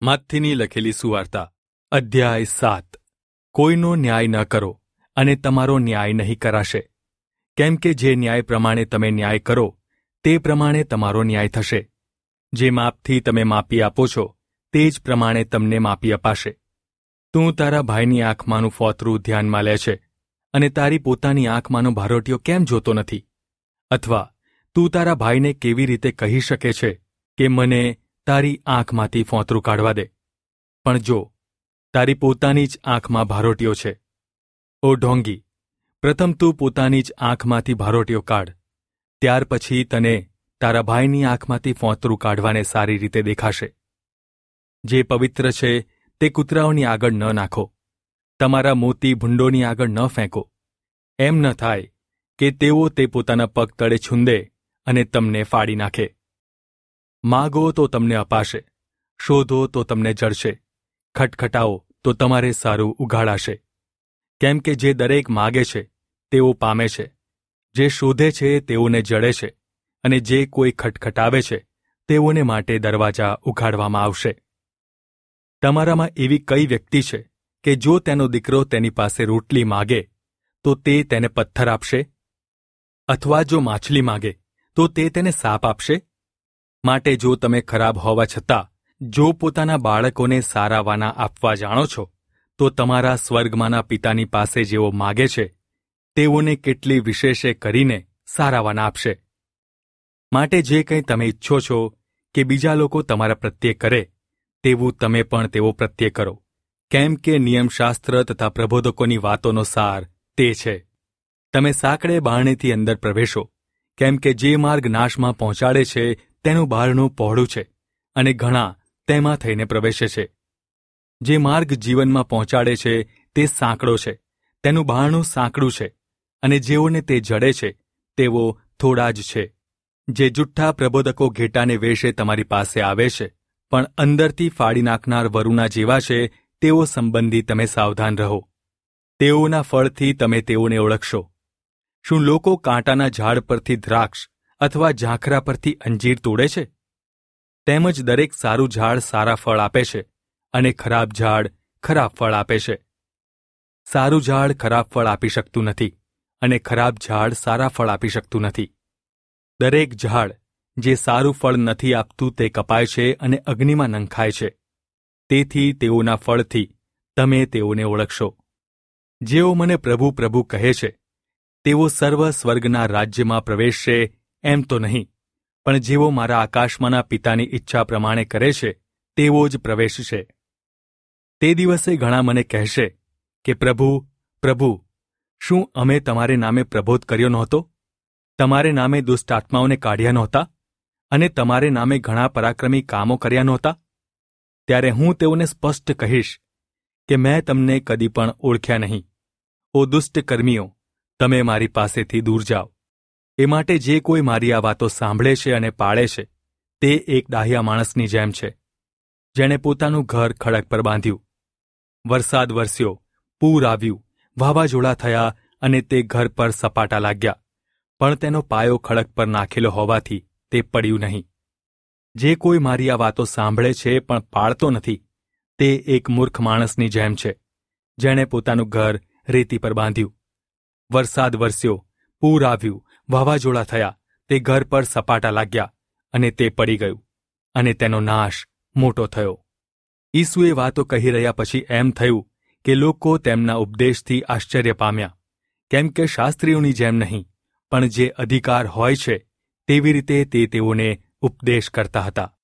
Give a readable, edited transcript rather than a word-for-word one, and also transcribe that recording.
માથીની લખેલી સુવાર્તા અધ્યાય 7 કોઈનો ન્યાય ન કરો અને તમારો ન્યાય નહીં કરાશે, કેમ કે જે ન્યાય પ્રમાણે તમે ન્યાય કરો તે પ્રમાણે તમારો ન્યાય થશે. જે માપથી તમે માપી આપો છો તે જ પ્રમાણે તમને માપી અપાશે. તું તારા ભાઈની આંખમાંનું ફોતરું ધ્યાનમાં લે છે અને તારી પોતાની આંખમાંનો ભારોટીયો કેમ જોતો નથી? અથવા તું તારા ભાઈને કેવી રીતે કહી શકે છે કે મને તારી આંખમાંથી ફોતરું કાઢવા દે? પણ જો તારી પોતાની જ આંખમાં ભારોટીયો છે, ઓ ઢોંગી, પ્રથમ તું પોતાની જ આંખમાંથી ભારોટીયો કાઢ, ત્યાર પછી તને તારા ભાઈની આંખમાંથી ફોતરું કાઢવાને સારી રીતે દેખાશે. જે પવિત્ર છે તે કૂતરાઓની આગળ ન નાખો, તમારા મોતી ભૂંડોની આગળ ન ફેંકો. એમ ન થાય કે તેઓ તે પોતાના પગ તળે છૂંદે અને તમને ફાડી નાખે. માગો તો તમને અપાશે, શોધો તો તમને જળશે, ખટખટાવો તો તમારે સારું ઉઘાડાશે. કેમ કે જે દરેક માગે છે તેઓ પામે છે, જે શોધે છે તેઓને જડે છે, અને જે કોઈ ખટખટાવે છે તેઓને માટે દરવાજા ઉઘાડવામાં આવશે. તમારામાં એવી કઈ વ્યક્તિ છે કે જો તેનો દીકરો તેની પાસે રોટલી માગે તો તે તેને પથ્થર આપશે? અથવા જો માછલી માગે તો તે તેને સાપ આપશે? માટે જો તમે ખરાબ હોવા છતાં જો પોતાના બાળકોને સારા વાના આપવા જાણો છો, તો તમારા સ્વર્ગમાંના પિતાની પાસે જેઓ માગે છે તેઓને કેટલી વિશેષે કરીને સારા વાના આપશે. માટે જે કંઈ તમે ઈચ્છો છો કે બીજા લોકો તમારા પ્રત્યે કરે તેવું તમે પણ તેઓ પ્રત્યે કરો, કેમ કે નિયમશાસ્ત્ર તથા પ્રબોધકોની વાતોનો સાર તે છે. તમે સાંકડે બારણેથી અંદર પ્રવેશો, કેમ કે જે માર્ગ નાશમાં પહોંચાડે છે તેનું બારણું પહોળું છે અને ઘણા તેમાં થઈને પ્રવેશે છે. જે માર્ગ જીવનમાં પહોંચાડે છે તે સાંકડો છે, તેનું બારણું સાંકડું છે, અને જેઓને તે જડે છે તેઓ થોડા જ છે. જે જુઠ્ઠા પ્રબોધકો ઘેટાને વેશે તમારી પાસે આવે છે, પણ અંદરથી ફાડી નાખનાર વરુના જેવા છે, તેઓ સંબંધી તમે સાવધાન રહો. તેઓના ફળથી તમે તેઓને ઓળખશો. શું લોકો કાંટાના ઝાડ પરથી દ્રાક્ષ અથવા ઝાંખરા પરથી અંજીર તોડે છે? તેમજ દરેક સારું ઝાડ સારા ફળ આપે છે, અને ખરાબ ઝાડ ખરાબ ફળ આપે છે. સારું ઝાડ ખરાબ ફળ આપી શકતું નથી, અને ખરાબ ઝાડ સારા ફળ આપી શકતું નથી. દરેક ઝાડ જે સારું ફળ નથી આપતું તે કપાય છે અને અગ્નિમાં નંખાય છે. તેથી તેઓના ફળથી તમે તેઓને ઓળખશો. જેઓ મને પ્રભુ પ્રભુ કહે છે તેઓ સર્વ સ્વર્ગના રાજ્યમાં પ્રવેશશે એમ તો નહીં, પણ જેઓ મારા આકાશમાંના પિતાની ઈચ્છા પ્રમાણે કરે છે તેઓ જ પ્રવેશશે. તે દિવસે ઘણા મને કહેશે કે પ્રભુ, પ્રભુ, શું અમે તમારે નામે પ્રબોધ કર્યો નહોતો? તમારે નામે દુષ્ટ આત્માઓને કાઢ્યા નહોતા? અને તમારે નામે ઘણા પરાક્રમી કામો કર્યા નહોતા? ત્યારે હું તેઓને સ્પષ્ટ કહીશ કે મેં તમને કદી પણ ઓળખ્યા નહીં. ઓ દુષ્ટ કર્મીઓ, તમે મારી પાસેથી દૂર જાઓ. એ માટે જે કોઈ મારી આ વાતો સાંભળે છે અને પાળે છે તે એક ડાહ્યા માણસની જેમ છે, જેણે પોતાનું ઘર ખડક પર બાંધ્યું. વરસાદ વરસ્યો, પૂર આવ્યું, વાવાઝોડા થયા અને તે ઘર પર સપાટા લાગ્યા, પણ તેનો પાયો ખડક પર નાખેલો હોવાથી તે પડ્યું નહીં. જે કોઈ મારી આ વાતો સાંભળે છે પણ પાળતો નથી તે એક મૂર્ખ માણસની જેમ છે, જેણે પોતાનું ઘર રેતી પર બાંધ્યું. વરસાદ વરસ્યો, પૂર આવ્યું, વાવાઝોડા થયા, તે ઘર પર સપાટા લાગ્યા અને તે પડી ગયું, અને તેનો નાશ મોટો થયો. ઈસુએ વાતો કહી રહ્યા પછી એમ થયું કે લોકો તેમના ઉપદેશથી આશ્ચર્ય પામ્યા, કેમ કે શાસ્ત્રીઓની જેમ નહીં, પણ જે અધિકાર હોય છે તેવી રીતે તે તેઓને ઉપદેશ કરતા હતા.